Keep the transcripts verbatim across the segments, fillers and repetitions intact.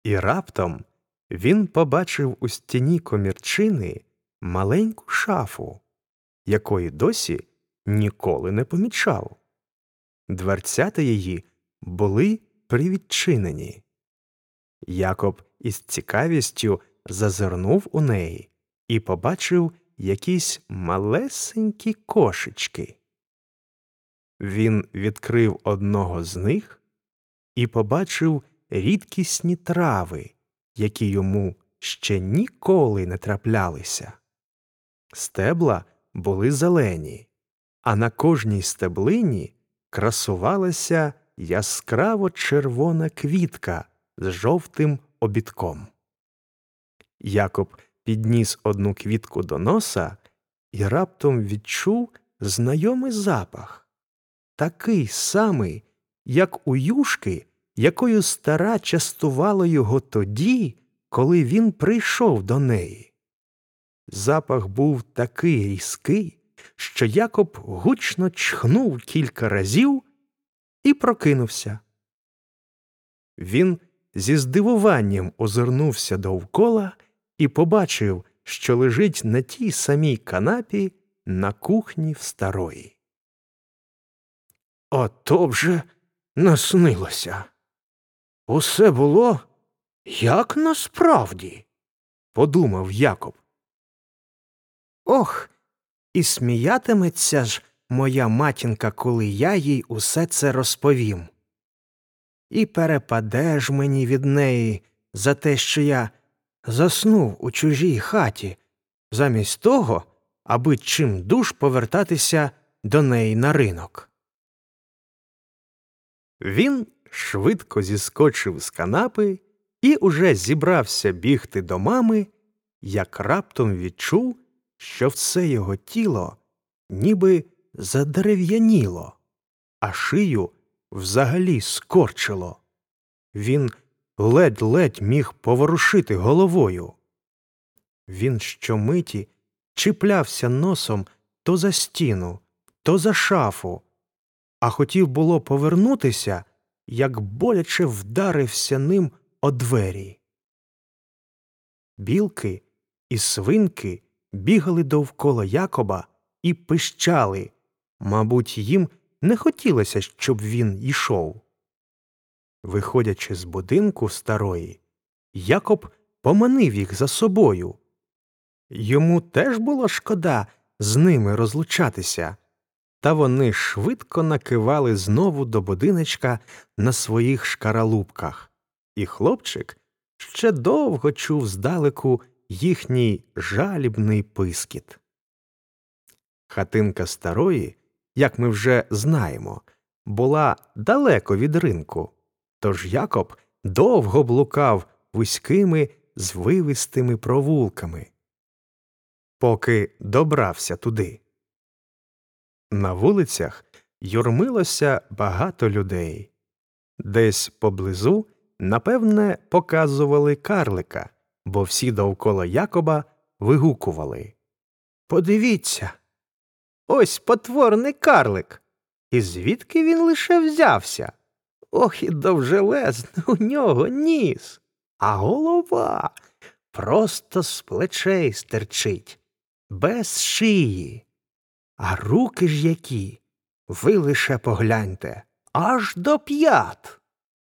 І раптом він побачив у стіні комірчини маленьку шафу, якої досі ніколи не помічав. Дверцята її були привідчинені. Якоб із цікавістю зазирнув у неї і побачив якісь малесенькі кошечки. Він відкрив одного з них і побачив рідкісні трави, які йому ще ніколи не траплялися. Стебла були зелені, а на кожній стеблині красувалася яскраво червона квітка з жовтим обідком. Якоб підніс одну квітку до носа і раптом відчув знайомий запах, такий самий, як у юшки, якою стара частувала його тоді, коли він прийшов до неї. Запах був такий різкий, що Якоб гучно чхнув кілька разів і прокинувся. Він зі здивуванням озирнувся довкола і побачив, що лежить на тій самій канапі на кухні в старої. «Ото вже наснилося! Усе було, як насправді!» – подумав Якоб. «Ох, і сміятиметься ж моя матінка, коли я їй усе це розповім. І перепаде ж мені від неї за те, що я заснув у чужій хаті, замість того, аби чимдуж повертатися до неї на ринок». Він швидко зіскочив з канапи і уже зібрався бігти до мами, як раптом відчув, що все його тіло ніби задерев'яніло, а шию взагалі скорчило. Він ледь-ледь міг поворушити головою. Він щомиті чіплявся носом то за стіну, то за шафу, а хотів було повернутися, як боляче вдарився ним о двері. Білки і свинки бігали довкола Якоба і пищали. Мабуть, їм не хотілося, щоб він йшов. Виходячи з будинку старої, Якоб поманив їх за собою. Йому теж було шкода з ними розлучатися, та вони швидко накивали знову до будиночка на своїх шкаралупках, і хлопчик ще довго чув здалеку їхній жалібний пискіт. Хатинка старої, як ми вже знаємо, була далеко від ринку, тож Якоб довго блукав вузькими звивистими провулками, поки добрався туди. На вулицях юрмилося багато людей. Десь поблизу, напевне, показували карлика, бо всі довкола Якоба вигукували: «Подивіться! Ось потворний карлик! І звідки він лише взявся? Ох, і довжелезний у нього ніс! А голова просто з плечей стирчить, без шиї! А руки ж які! Ви лише погляньте! Аж до п'ят!»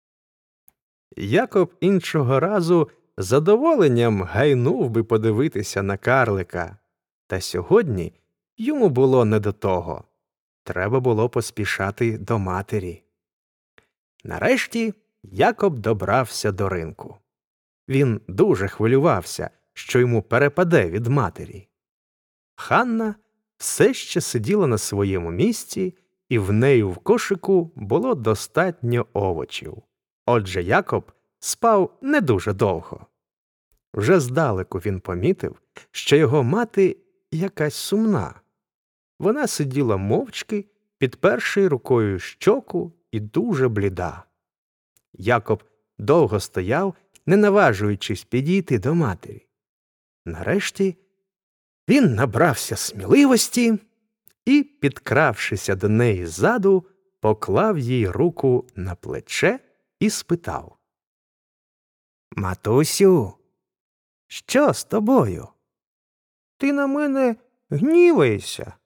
Якоб іншого разу з задоволенням гайнув би подивитися на карлика. Та сьогодні йому було не до того. Треба було поспішати до матері. Нарешті Якоб добрався до ринку. Він дуже хвилювався, що йому перепаде від матері. Ханна все ще сиділа на своєму місці, і в неї в кошику було достатньо овочів. Отже, Якоб спав не дуже довго. Вже здалеку він помітив, що його мати якась сумна. Вона сиділа мовчки, підперши рукою щоку, і дуже бліда. Якоб довго стояв, не наважуючись підійти до матері. Нарешті він набрався сміливості і, підкравшися до неї ззаду, поклав їй руку на плече і спитав: Матусю, що з тобою? Ти на мене гніваєшся?